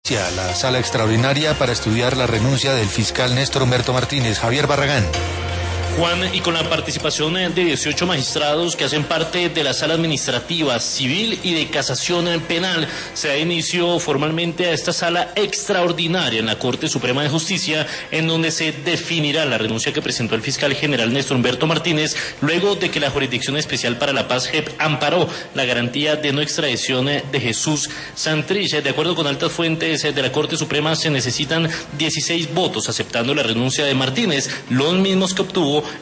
La sala extraordinaria para estudiar la renuncia del fiscal Néstor Humberto Martínez. Javier Barragán. Juan, y con la participación de 18 magistrados que hacen parte de la sala administrativa, civil y de casación penal, se da inicio formalmente a esta sala extraordinaria en la Corte Suprema de Justicia, en donde se definirá la renuncia que presentó el fiscal general Néstor Humberto Martínez, luego de que la Jurisdicción Especial para la Paz, JEP, amparó la garantía de no extradición de Jesús Santrich. De acuerdo con altas fuentes de la Corte Suprema, se necesitan 16 votos aceptando la renuncia de Martínez, los mismos que obtuvo